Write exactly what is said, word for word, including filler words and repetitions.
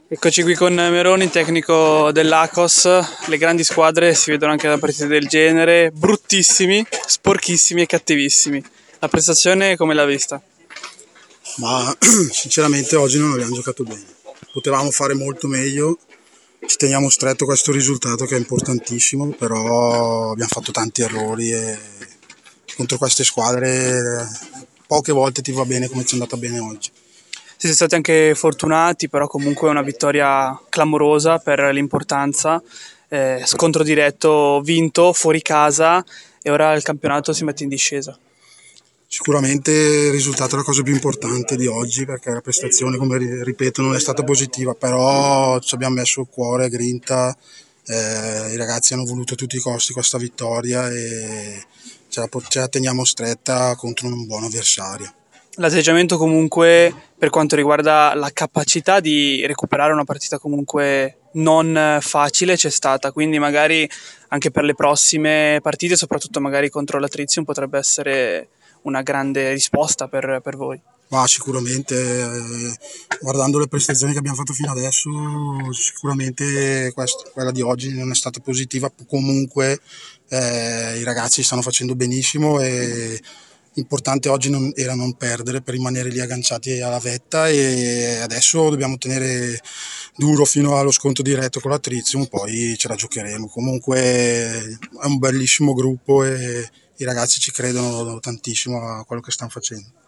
Eccoci qui con Meroni, tecnico dell'Akos. Le grandi squadre si vedono anche da partite del genere, bruttissimi, sporchissimi e cattivissimi. La prestazione come l'ha vista? Ma sinceramente oggi non abbiamo giocato bene. Potevamo fare molto meglio, ci teniamo stretto questo risultato che è importantissimo, però abbiamo fatto tanti errori e contro queste squadre poche volte ti va bene come ci è andata bene oggi. Siete stati anche fortunati, però comunque è una vittoria clamorosa per l'importanza. Eh, scontro diretto vinto, fuori casa, e ora il campionato si mette in discesa. Sicuramente il risultato è la cosa più importante di oggi, perché la prestazione, come ripeto, non è stata positiva, però ci abbiamo messo cuore, grinta, eh, i ragazzi hanno voluto a tutti i costi questa vittoria e ce la, ce la teniamo stretta contro un buon avversario. L'atteggiamento comunque per quanto riguarda la capacità di recuperare una partita comunque non facile c'è stata, quindi magari anche per le prossime partite, soprattutto magari contro la Trizium, potrebbe essere una grande risposta per, per voi. Ma sicuramente, eh, guardando le prestazioni che abbiamo fatto fino adesso, sicuramente questa, quella di oggi non è stata positiva. Comunque eh, i ragazzi stanno facendo benissimo e l'importante oggi non, era non perdere per rimanere lì agganciati alla vetta, e adesso dobbiamo tenere duro fino allo scontro diretto con la Trizium, poi ce la giocheremo. Comunque è un bellissimo gruppo e i ragazzi ci credono tantissimo a quello che stanno facendo.